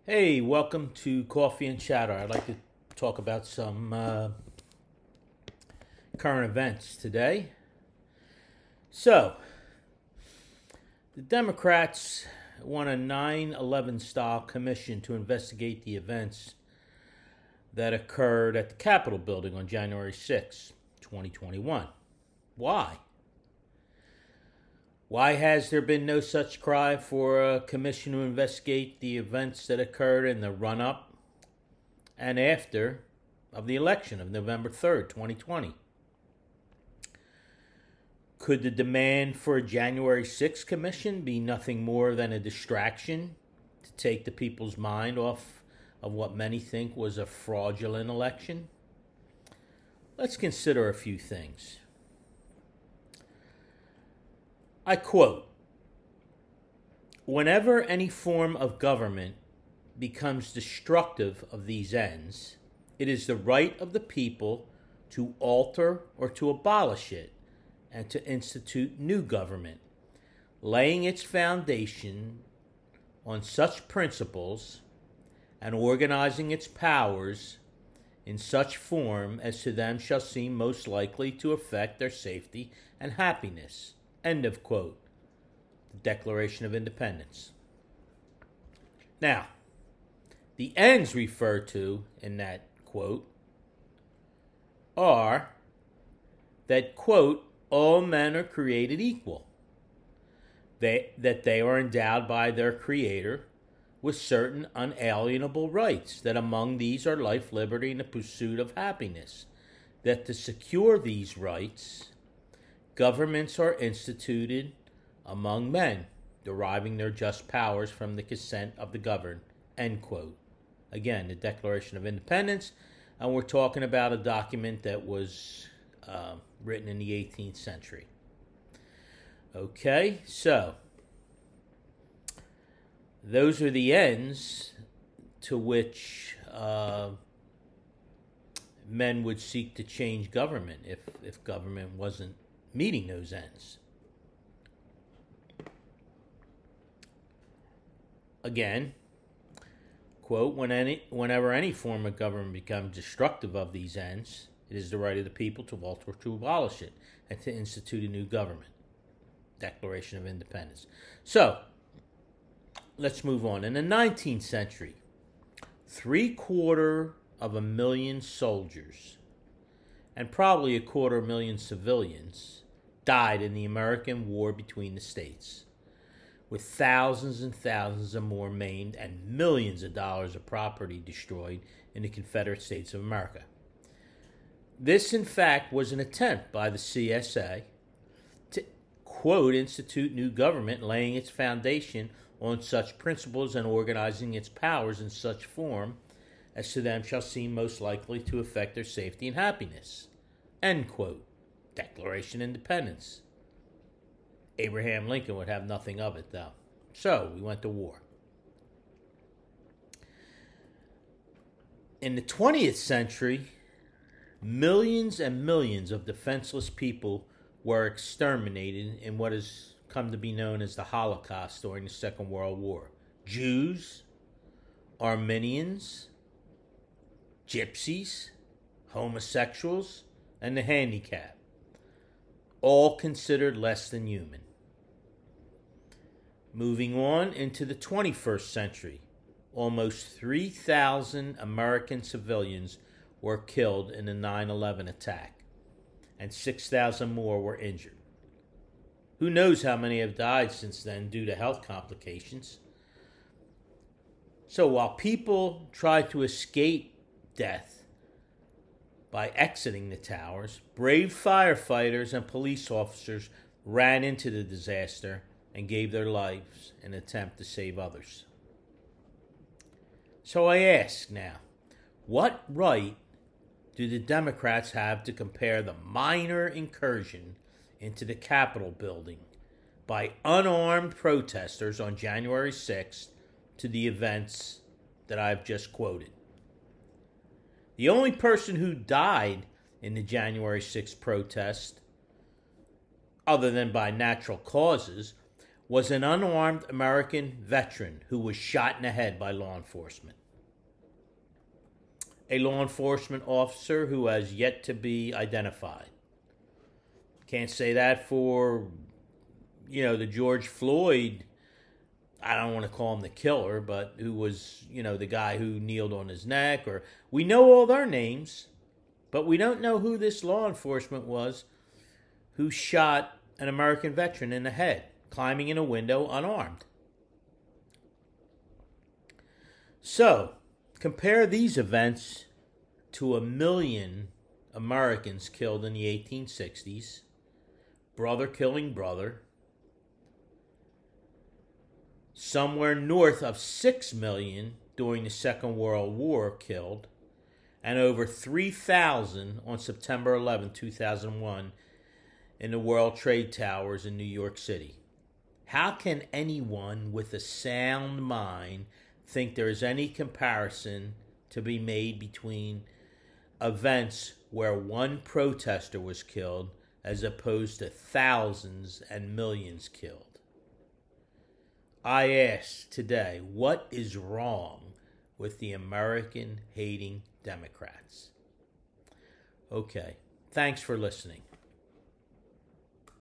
Hey, welcome to Coffee and Chatter. I'd like to talk about some current events today. So, the Democrats want a 9/11 style commission to investigate the events that occurred at the Capitol building on January 6, 2021. Why? Why has there been no such cry for a commission to investigate the events that occurred in the run up and after of the election of November 3rd, 2020? Could the demand for a January 6th commission be nothing more than a distraction to take the people's mind off of what many think was a fraudulent election? Let's consider a few things. I quote, "Whenever any form of government becomes destructive of these ends, it is the right of the people to alter or to abolish it and to institute new government, laying its foundation on such principles and organizing its powers in such form as to them shall seem most likely to affect their safety and happiness." End of quote. The Declaration of Independence. Now, the ends referred to in that quote are that, quote, "all men are created equal, that they are endowed by their Creator with certain unalienable rights, that among these are life, liberty, and the pursuit of happiness, that to secure these rights, governments are instituted among men, deriving their just powers from the consent of the governed." End quote. Again, the Declaration of Independence, and we're talking about a document that was written in the 18th century. Okay, so those are the ends to which men would seek to change government if government wasn't meeting those ends. Again, quote, "Whenever any form of government becomes destructive of these ends, it is the right of the people to alter or to abolish it and to institute a new government." Declaration of Independence. So, let's move on. In the 19th century, 750,000 soldiers and probably 250,000 civilians died in the American War between the states, with thousands and thousands of more maimed and millions of dollars of property destroyed in the Confederate States of America. This, in fact, was an attempt by the CSA to, quote, "institute new government, laying its foundation on such principles and organizing its powers in such form as to them shall seem most likely to affect their safety and happiness." End quote. Declaration of Independence. Abraham Lincoln would have nothing of it, though. So, we went to war. In the 20th century, millions and millions of defenseless people were exterminated in what has come to be known as the Holocaust during the Second World War. Jews, Armenians, gypsies, homosexuals, and the handicapped, all considered less than human. Moving on into the 21st century, almost 3,000 American civilians were killed in the 9/11 attack, and 6,000 more were injured. Who knows how many have died since then due to health complications? So while people try to escape death by exiting the towers, brave firefighters and police officers ran into the disaster and gave their lives in an attempt to save others. So I ask now, what right do the Democrats have to compare the minor incursion into the Capitol building by unarmed protesters on January 6th to the events that I've just quoted? The only person who died in the January 6th protest, other than by natural causes, was an unarmed American veteran who was shot in the head by law enforcement. A law enforcement officer who has yet to be identified. Can't say that for, the George Floyd, I don't want to call him the killer, but who was, the guy who kneeled on his neck. Or we know all their names, but we don't know who this law enforcement was who shot an American veteran in the head, climbing in a window unarmed. So, compare these events to 1 million Americans killed in the 1860s, brother killing brother, somewhere north of 6 million during the Second World War killed, and over 3,000 on September 11, 2001, in the World Trade Towers in New York City. How can anyone with a sound mind think there is any comparison to be made between events where one protester was killed as opposed to thousands and millions killed? I ask today, what is wrong with the American-hating Democrats? Okay, thanks for listening.